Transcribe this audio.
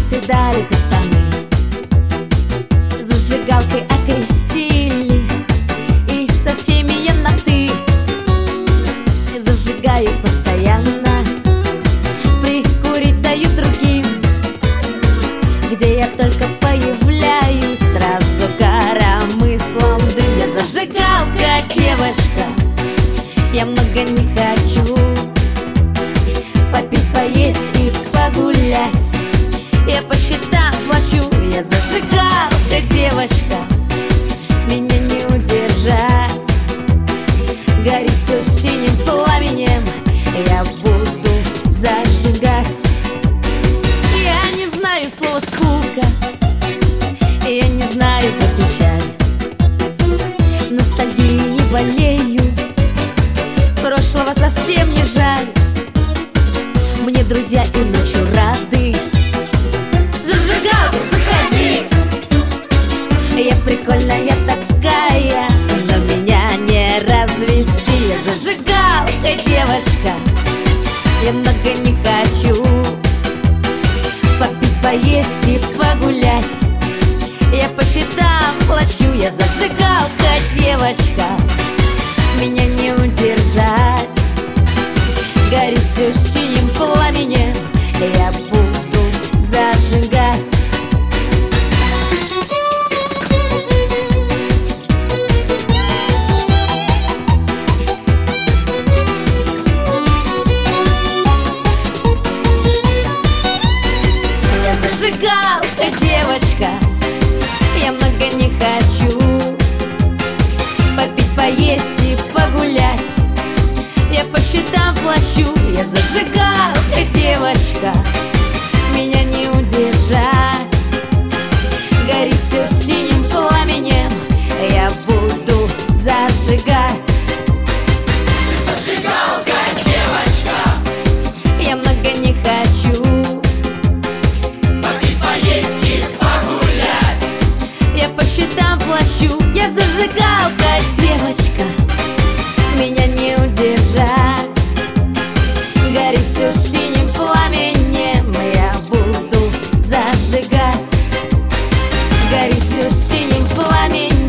заседали пацаны, зажигалкой окрестили, и со всеми я на «ты». Зажигаю постоянно, прикурить даю другим. Где я только появляюсь, сразу коромыслом дым. Я зажигалка, девочка, я много не хочу. Попить, поесть и погулять, я по счетам плачу. Я зажигалка, девочка, меня не удержать. Гори все синим пламенем, я буду зажигать. Я не знаю слова скука, я не знаю про печаль. Ностальгии не болею, прошлого совсем не жаль. Мне друзья и ночью рады. Зажигалка, заходи, я прикольная такая, но меня не развеси. Я зажигалка, девочка, я много не хочу. Попить, поесть и погулять, я по счетам плачу. Я зажигалка, девочка, меня не удержать. Гори все синим пламенем, я буду зажигать. Я зажигалка, девочка, я много не хочу. Попить, поесть и погулять, я по счетам плачу. Я зажигалка, девочка, меня не удержать. Гори все синим пламенем, я буду зажигать. Зажигалка, девочка, я много не хочу. попить, поесть и погулять, Я по счетам плачу. Я зажигалка, девочка, меня не удержать. Гори все синим пламенем, я буду зажигать. Гори все синим пламенем.